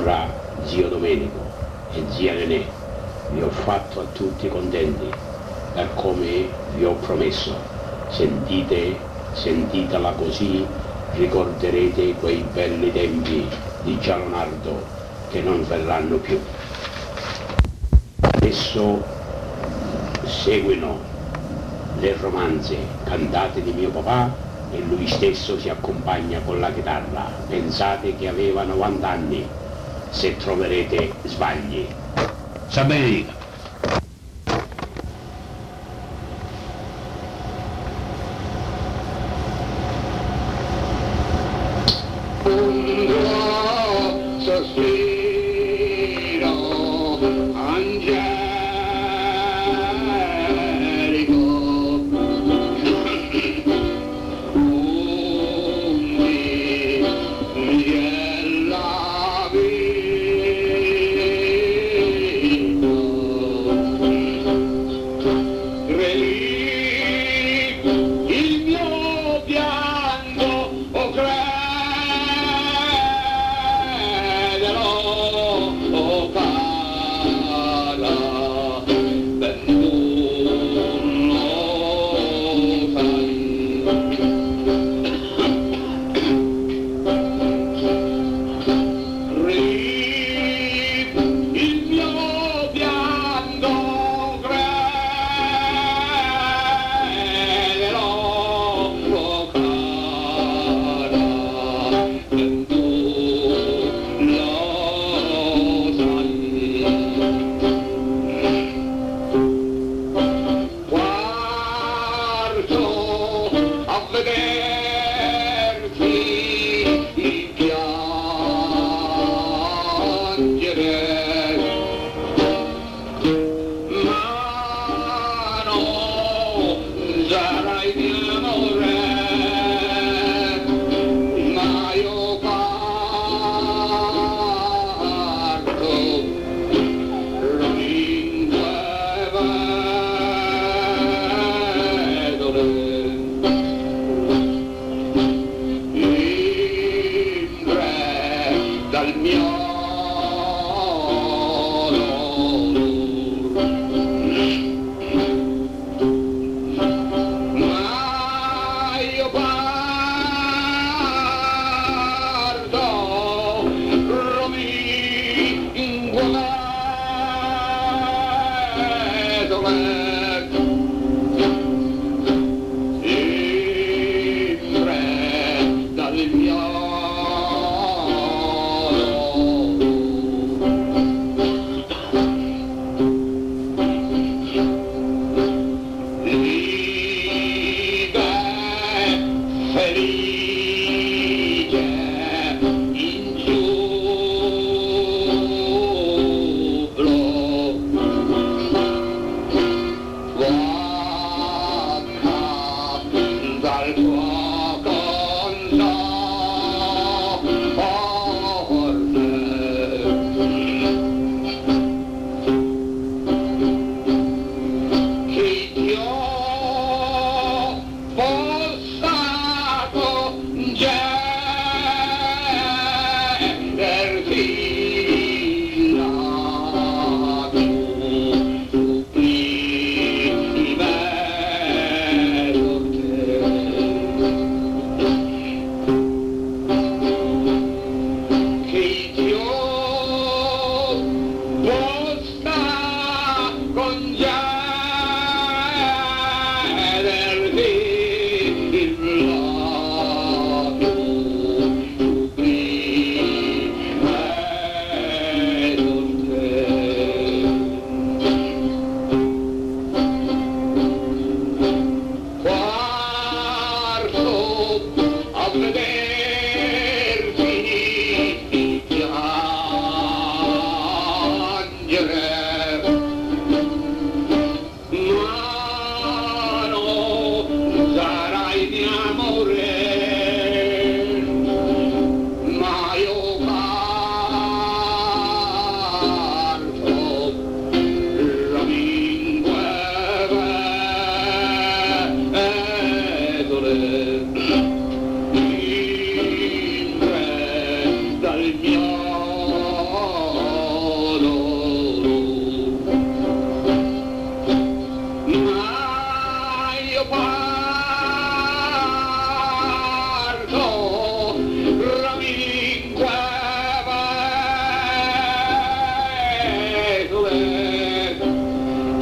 Ora, zio Domenico e zia Nenè, vi ho fatto a tutti contenti, per come vi ho promesso. Sentitela così, ricorderete quei belli tempi di Gianonardo che non verranno più. Adesso seguono le romanze cantate di mio papà e lui stesso si accompagna con la chitarra. Pensate che aveva 90 anni, se troverete sbagli. Sa bene.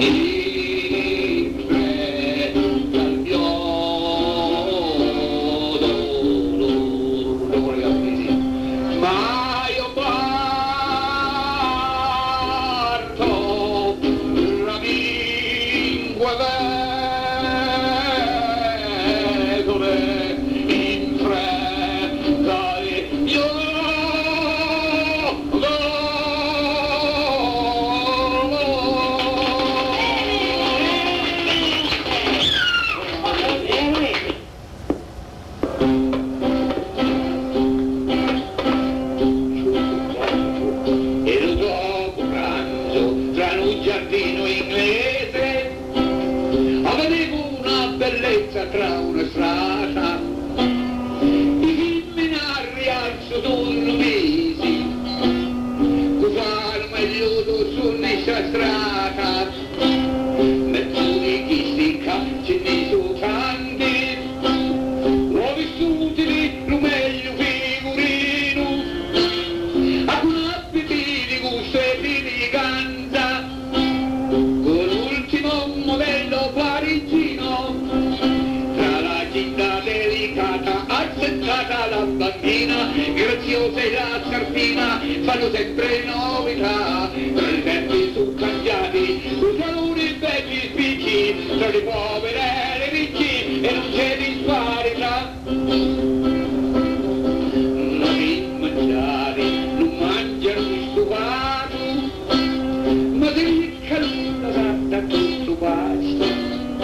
Tra una strada, i seminari al sudorno mesi, cusano meglio su questa strada, mezzo di chi sticca ce ne sono tanti, ho vissuti lì, lo meglio figurino, a un appetito di gusto e di eleganza, con l'ultimo modello parigino. Delicata, accettata la bambina, graziosa e la scarpina, fanno sempre novità, tra i tempi su cambiati, usano i belli spicchi, tra le povere e le ricchi, e non c'è disparità. Ma di mangiare, non mangiano stufato, ma se il calore sa tutto basta.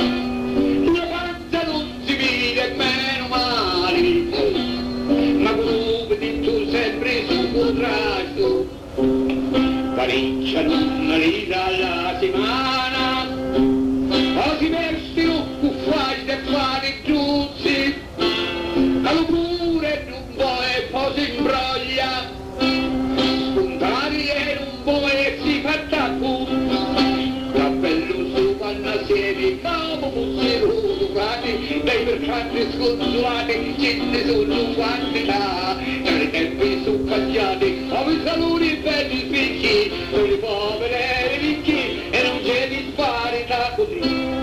Sempre su contrasto, parecchiano una lira alla settimana, o si vestono cuffati e fare giuzzi, allo pure non vuoi e poi si imbroglia, spuntati e non vuoi e si fa tacco, cappello su panna sedi, come fossero trovati, dai mercanti sconsolati, ce ne sono quantità. Tempi su cambiati, come saluni belli spicchi, con le povere e le ricchi, e non c'è disparità così.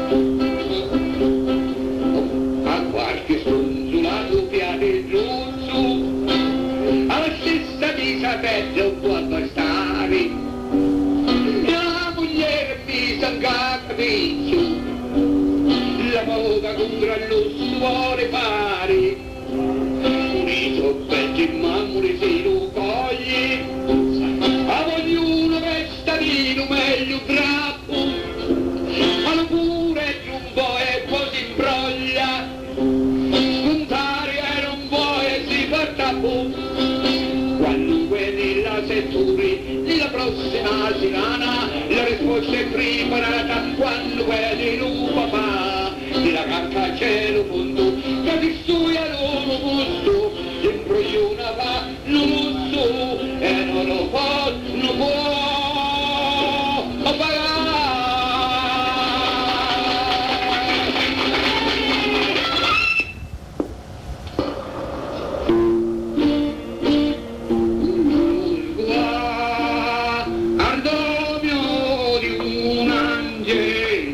A qualche sconzolato piade giusto, alla stessa vita perde un po' a bastare, la moglie mi sanca capiccio, la moda con gran lusso vuole fare. Mammuri si lo cogli, a ognuno vestadino meglio drappo, ma lo pure giumbo e poi si imbroglia, spuntare e non vuoi e si fa tappo, quando vedi la setturi, nella prossima settimana, la risposta è preparata, quando vedi il papà, nella carta a cielo fondo, che ti stui a loro gusto, una va, non lo so, e non lo può, non può pagare. Ardovio di un angelo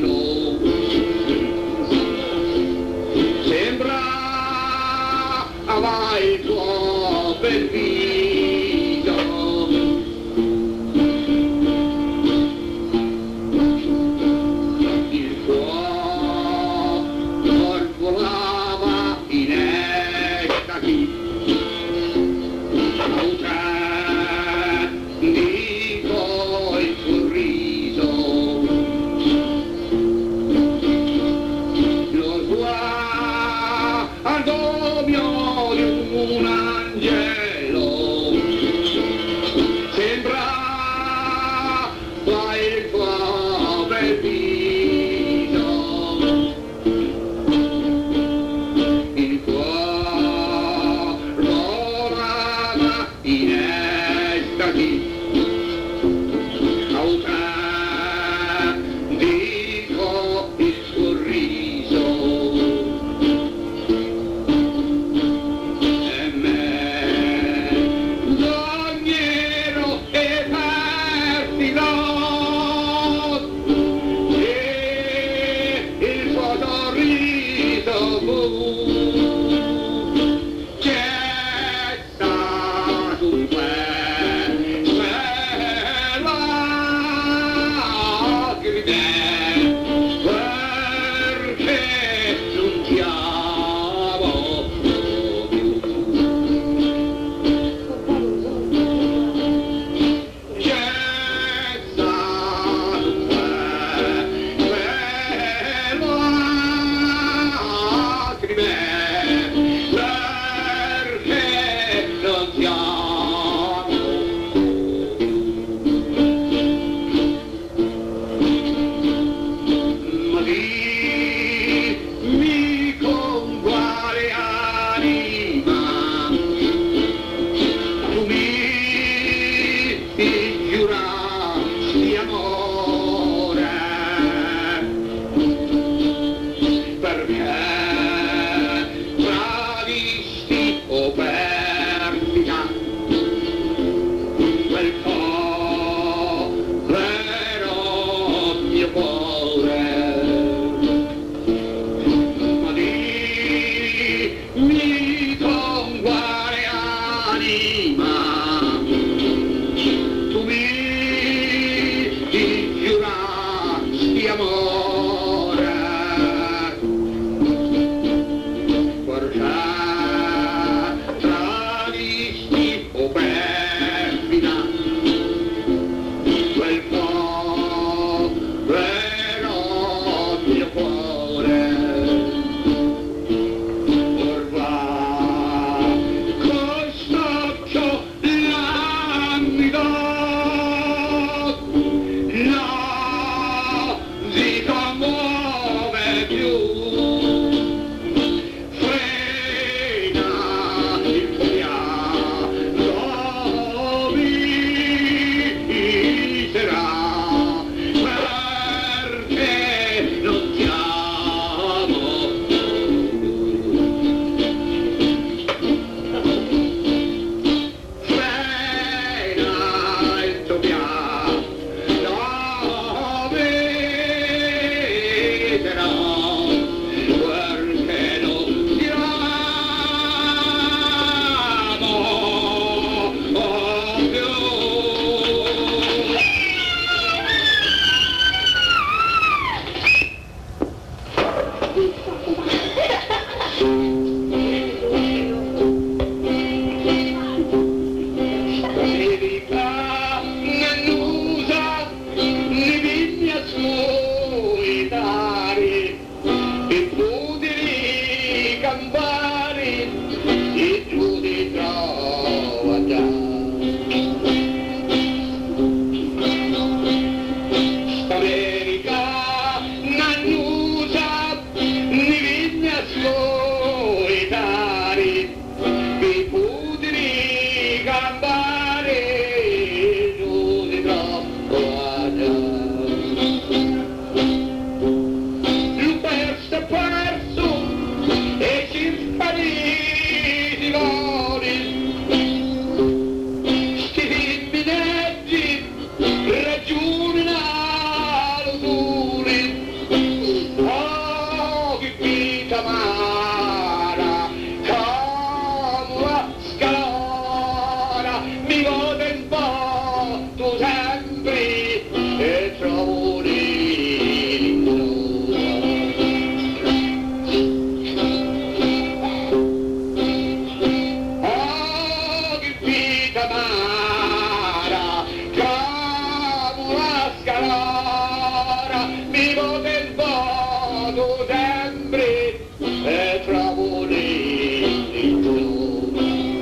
tu sempre trovo l'intro.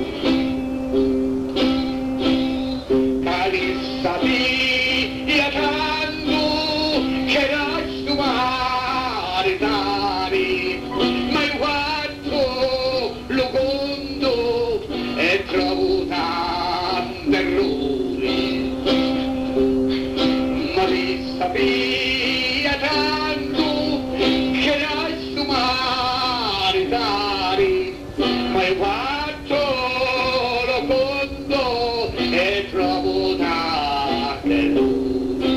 Calissa via tanto che lascio maritare, ma io guardo lo conto e trovo tanto errore. Ma vista via tanto che lascio maritare, ma io guardo lo conto e trovo tanto errore.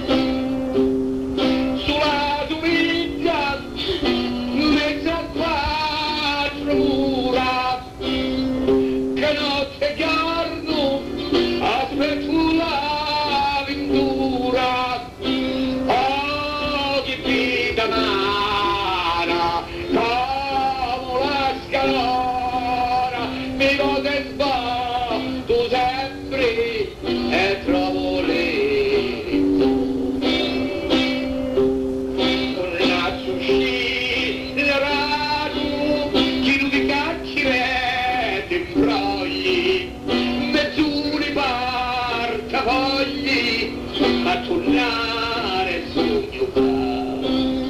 Sulla domenica mezza a quattro mura, che notte e giorno aspetto l'avventura. Oh, che vita amara, come la scalora, mi contento sempre e trovo l'intro. Tornazzo scilerato, chi non ti cacciare imbrogli, mezz'uni portafogli, a tornare sogno qua.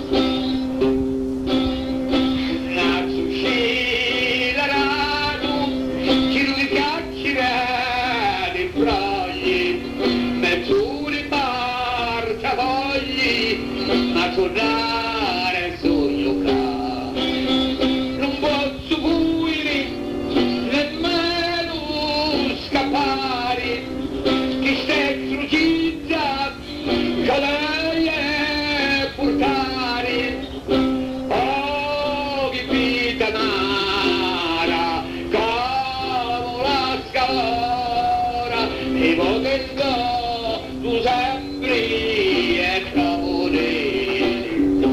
Tornazzo scilerato, chi non ti cacciare imbrogli, mezz'uni portafogli, a tornare sogno qua. Non posso fuire nemmeno scappare, che stai trucizza che lei è portare. Oh, che vita amara, come la scalora, e potendo tu sempre e trovo dentro.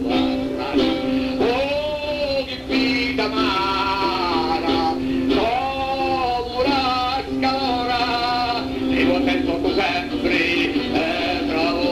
Oh, che vita amara, come la scalora, e potendo tu sempre e trovo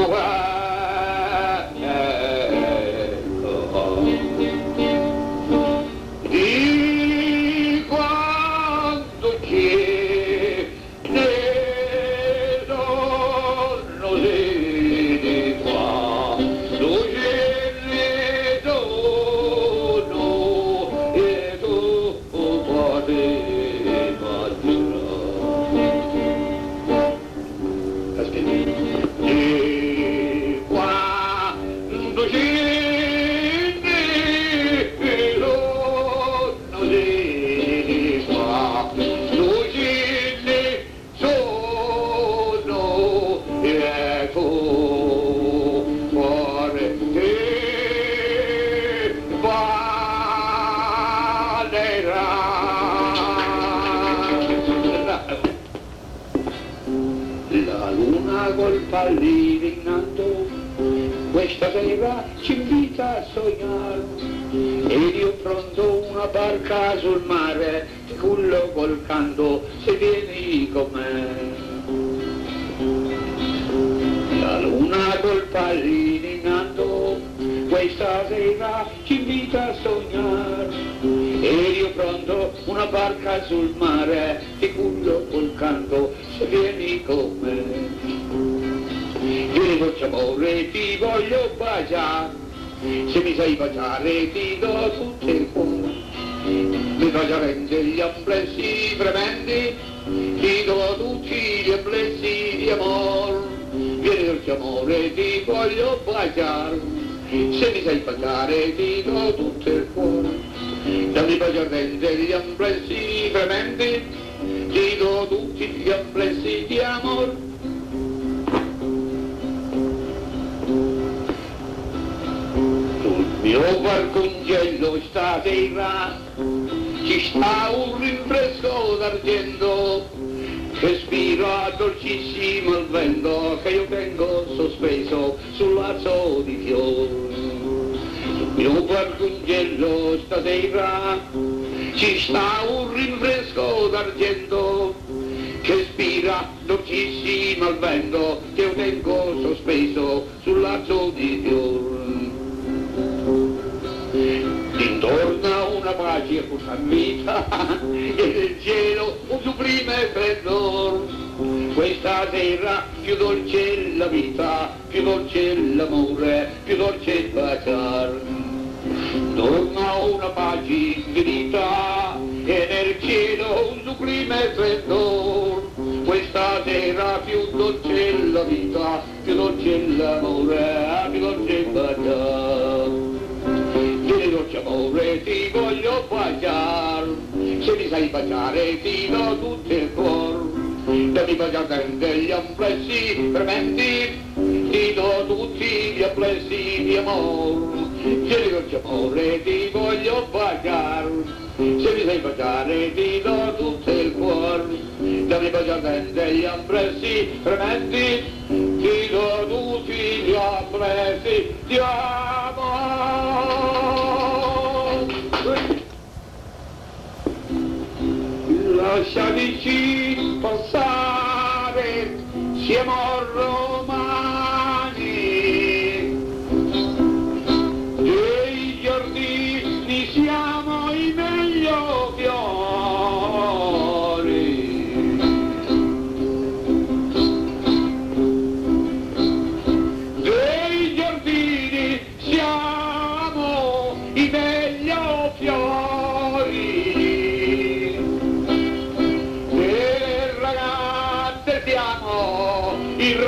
di quanto c'è ne sono di quanto c'è ne sono e tu potevi immaginare. Di quanto c'è la luna col pallino in alto questa sera ci invita a sognare ed io pronto una barca sul mare ti cullo col canto se vieni con me. La luna col pallino in alto questa sera ci invita a sognare ed io pronto una barca sul mare ti cullo col canto se vieni con me. Vieni dolce amore, ti voglio baciare, se mi sai baciare ti do tutto il cuore, mi faccia rendere gli amplessi tremendi, ti do tutti gli amplessi di amore. Vieni dolce amore, ti voglio baciare, se mi sai baciare ti do tutto il cuore, mi faccia rendere gli amplessi tremendi, ti do tutti gli amplessi di amore. Sul mio barcongello stasera ci sta un rinfresco d'argento che spira dolcissimo il vento che io tengo sospeso sul lasso di fiori. Sul mio barcongello stasera ci sta un rinfresco d'argento che spira dolcissimo al vento che io tengo sospeso sul lasso di fior. Intorno a una pace pura vita e nel cielo un sublime splendor. Questa sera più dolce la vita, più dolce l'amore, più dolce il baciar. Torna una pace infinita e nel cielo un sublime splendor. Questa sera più dolce la vita, più dolce l'amore, più dolce il baciar. Vieni dolce amore, ti voglio baciare, se mi sai baciare ti do tutto il cuore. Dammi baciare degli amplessi tremendi, ti do tutti gli amplessi di amore. Vieni dolce amore, ti voglio baciare, se mi sai baciare ti do tutto il cuore. Dammi baciare degli amplessi tremendi, ti do tutti gli amplessi di amore. Lasciateci passare, siamo romani, dei giardini siamo i meglio fiori. Dei giardini siamo i meglio fiori. Il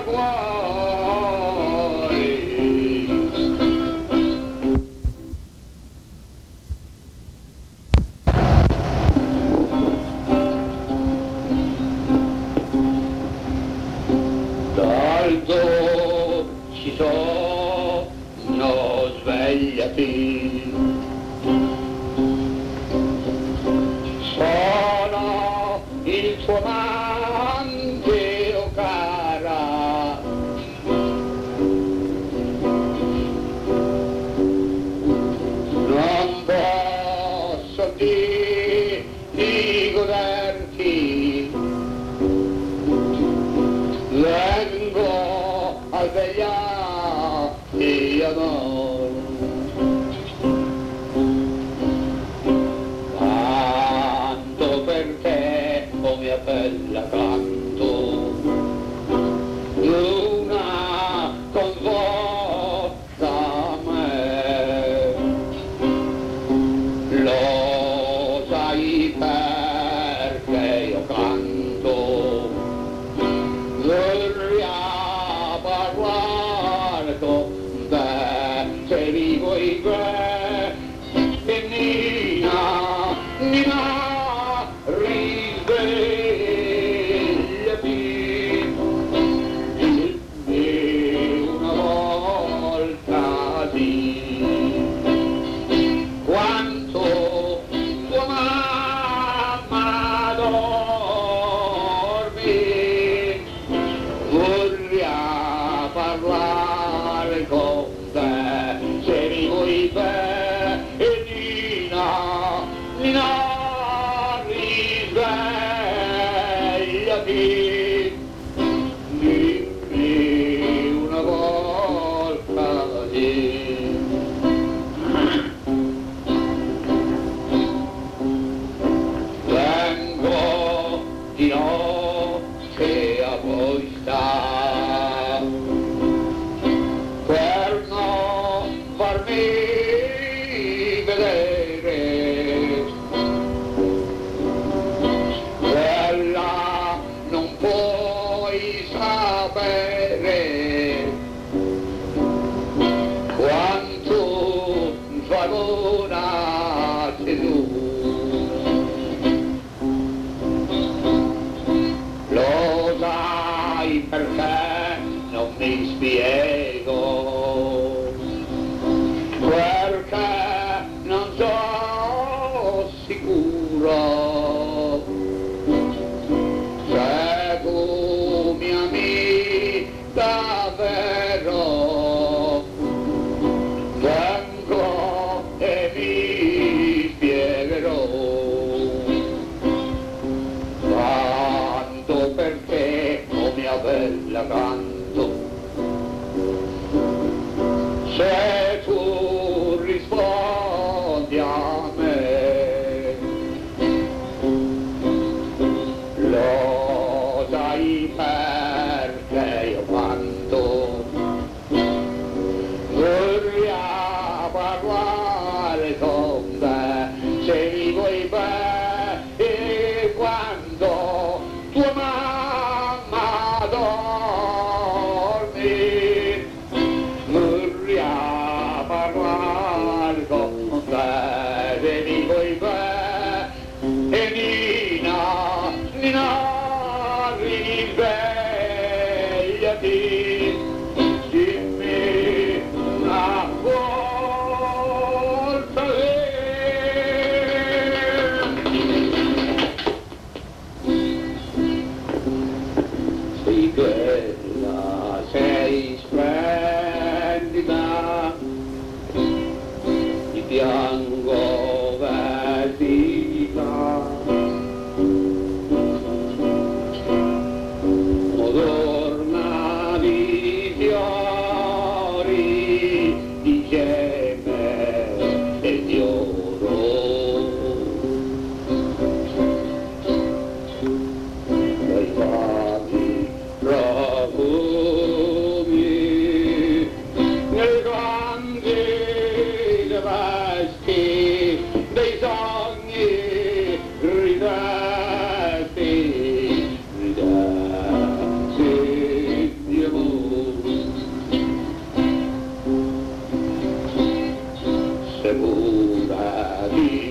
rompacuori. D'alto ci sono svegliati, sono il tuo amante, o cara, non posso di goderti, vengo a svegliare voglia di amore. Canto per te, oh mia bella, canto, luna convolta a me. Lo sai perché io canto, vorrei parlare con te, se li vuoi bene, e Nina, Nina, risvegliati, dimmi una volta sì, quanto tua mamma dormi, vorrei parlare con te, se mi vuoi bene, e Nina, Nina, risvegliati, dimmi una volta sì. Vengo di notte a voi sta, per non farmi vedere, quella non puoi sapere quanto valora tu. Lo sai perché non mi spiego, perché non sono sicuro se tu mi ami davvero. Vengo e mi spiegherò canto per te, oh mia bella, canto, se tu rispondi a me. Lo sai perché io canto, vorrei parlare con te, se mi vuoi bene, e quando tua mamma dormi, vorrei parlare con te, se mi vuoi bene, e Nina, Nina, risvegliati, dimmi una volta sei bella, sei splendida, ti piango vestita, odorna di fiori, di gemme e di oro, dai vaghi profumi, nei grandi vesti, dei sogni ridesti, ridesti di amore. Se pura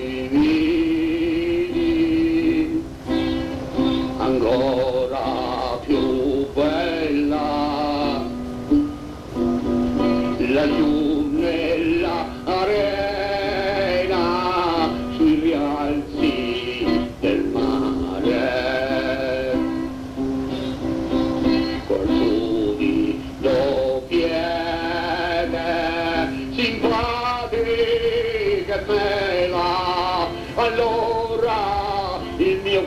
dividi, ancora più bella, laggiù nella arena, sui rialzi del mare, col sudido piede simpatica e bella, allora il mio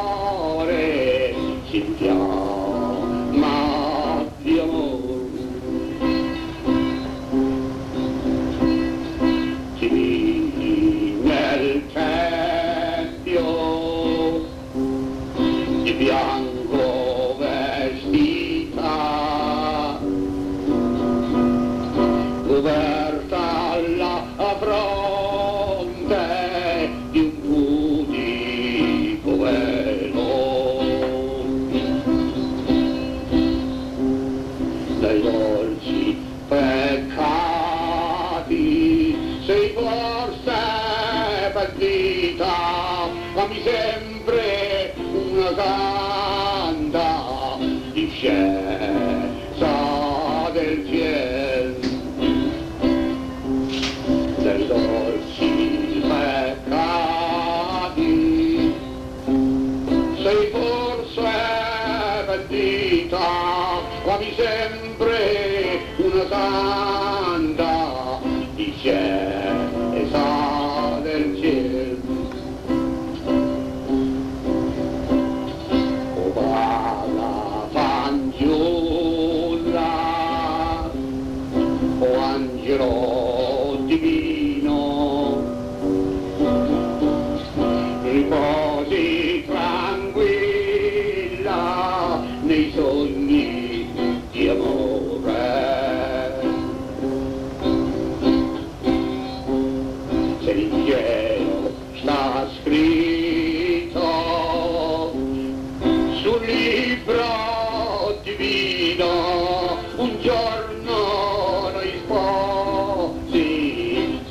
cuore si infiamma di amore. dolci peccati, sei forse pentita, fammi sempre una santa discesa del cielo, dei dolci peccati, sei forse pentita, fammi sempre una santa discesa del cielo. O bada fanciulla, o angelo divino, riposi tranquilla nei sogni di amore. Se in cielo sta scritto sul libro divino, un giorno noi sposi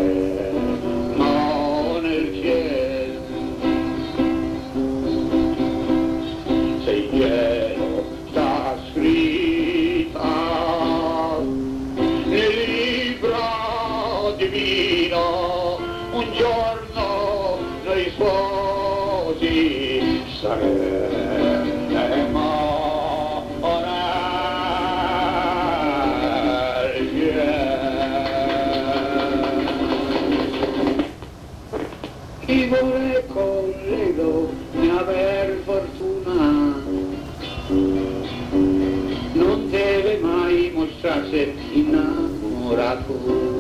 saremo nel cielo. Se in cielo sta scritta nel libro divino, un giorno noi sposi saremo nel cielo. Chi vuole con le donne aver fortuna non deve mai mostrarsi innamorato.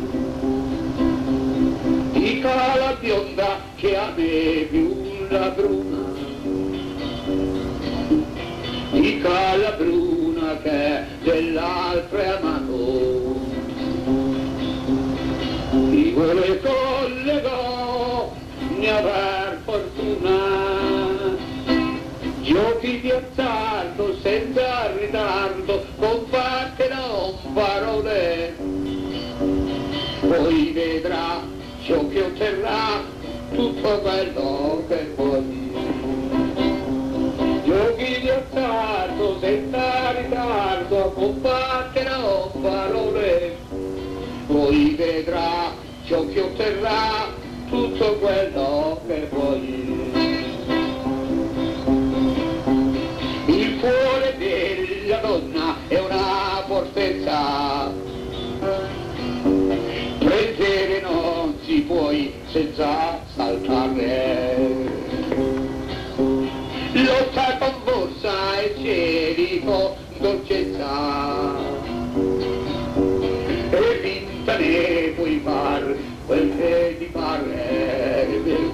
Dica la bionda che a me più la bruna, dica la bruna che dell'altro è amato. Chi vuole con le donne aver fortuna, giochi di azzardo senza ritardo, con fatte non parole, poi vedrà ciò che otterrà tutto quello che vuoi. Giochi di azzardo senza ritardo, con fatte non parole, poi vedrà ciò che otterrà tutto quello che vuoi. Il cuore della donna è una fortezza, prendere non si puoi senza saltare. Lotta con forza e cieli con dolcezza, e vinta ne puoi far quel che ti pare.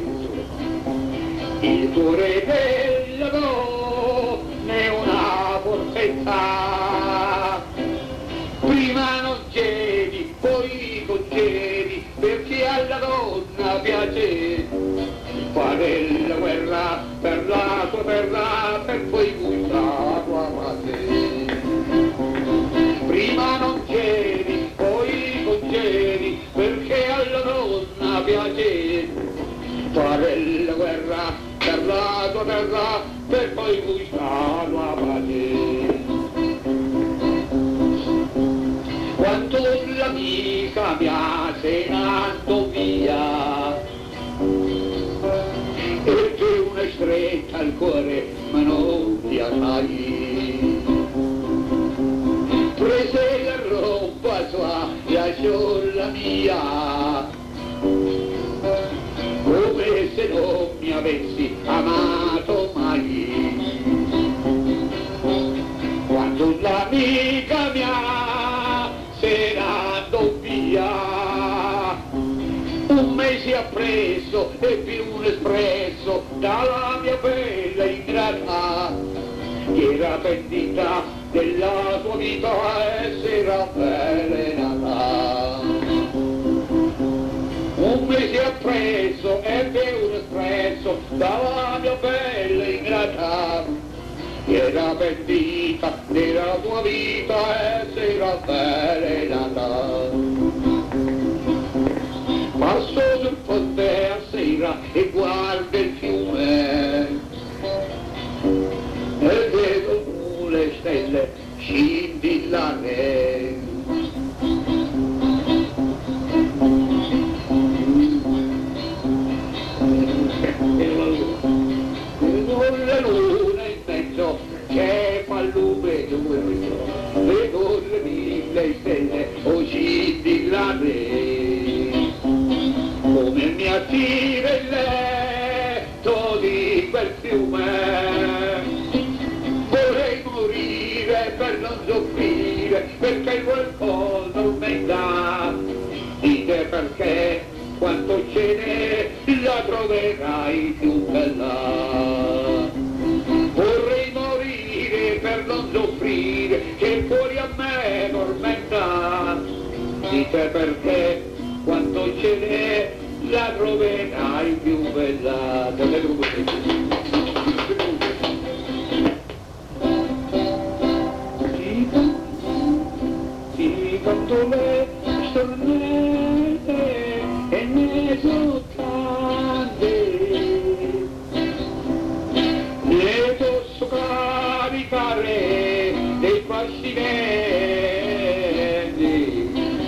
Il cuore della donna è una fortezza, prima non cedi, poi concedi, perché alla donna piace fare la guerra per la sua terra, per poi la tua pace. Prima non cedi, poi concedi, perché alla donna piace fare la guerra per la tua terra, per poi la tua pace. Quando l'amica mia se n'è andò via, e tu una stretta al cuore ma non ti sai, prese la roba sua, lasciò la mia, come se non mi avessi amato mai. Quando l'amica mia se n'è andò via, un mese appresso e più un espresso dalla mia bella ingrata, che era pentita della sua vita e si era avvelenata. Un mese appresso e più un espresso dalla mia bella ingrata, che era pentita della tua vita essere avvelenata. Passo sul ponte a sera e guardo il fiume e vedo le stelle scintillare. Vedo la luna in mezzo che fa lume, vedo le mille stelle scintillare. Come mi attira il letto di quel fiume, vorrei morire per non soffrire, perché qualcosa tormenta. Dite perché, quanto ce n'è, la troverai più bella. Vorrei morire per non soffrire, che fuori a me tormenta. Dite perché, quanto ce n'è, la troverai più bella. Sì, quanto le stornelle e ne so tante, ne posso caricare dei fascimenti.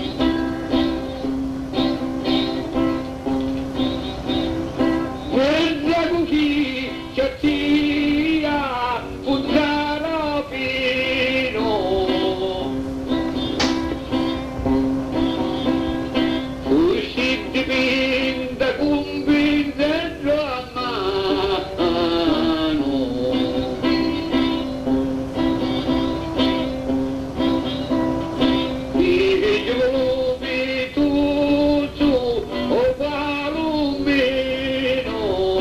Sia un zarapino, uscì dipinta con pinzello a mano. I giovani tu su o palomino,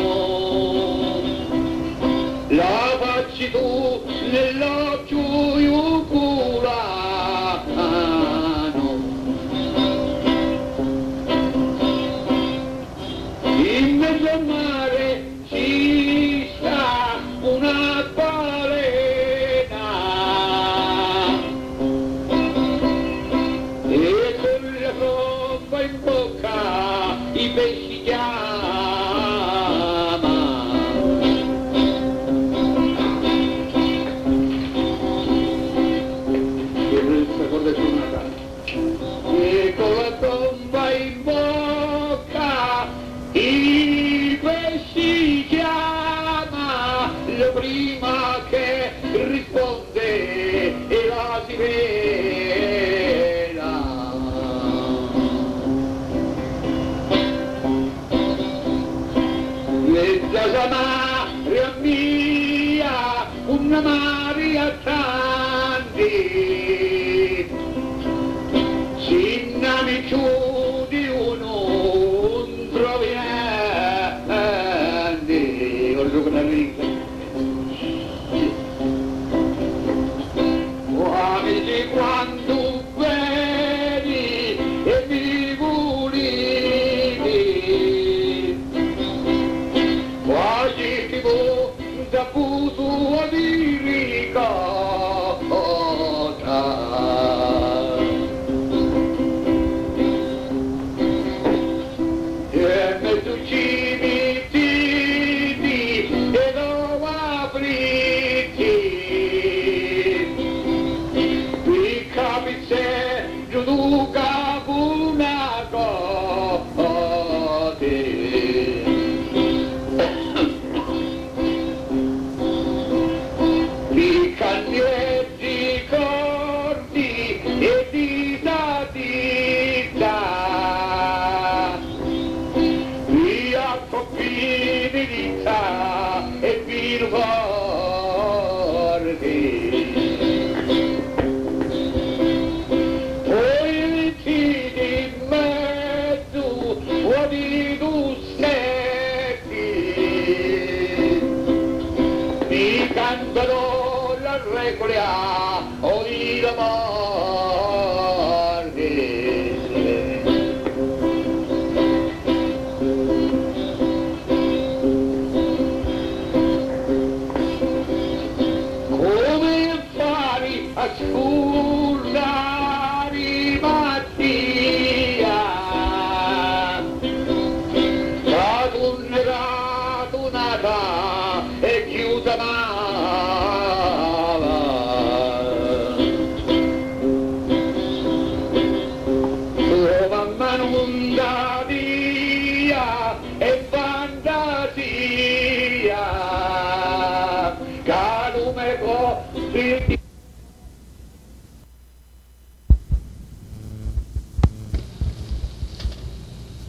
la facci tu nell'occhio iuculano. In mezzo al mare ci sta una balena e con la tromba in bocca i pesci chiama. E con la tromba in bocca i pesci chiama, la prima che risponde e la si vela.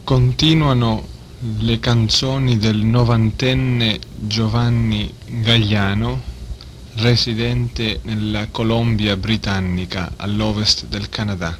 Continuano le canzoni del novantenne Giovanni Gagliano, residente nella Colombia Britannica all'ovest del Canada.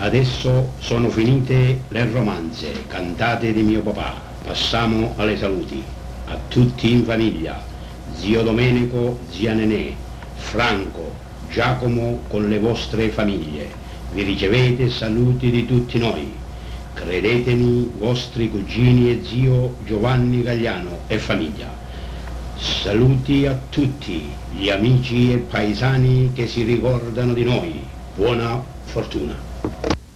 Adesso sono finite le romanze cantate di mio papà. Passiamo alle saluti. A tutti in famiglia, zio Domenico, zia Nenè, Franco, Giacomo con le vostre famiglie. Vi ricevete saluti di tutti noi. Credetemi, vostri cugini e zio Giovanni Gagliano e famiglia. Saluti a tutti gli amici e paesani che si ricordano di noi. Buona fortuna.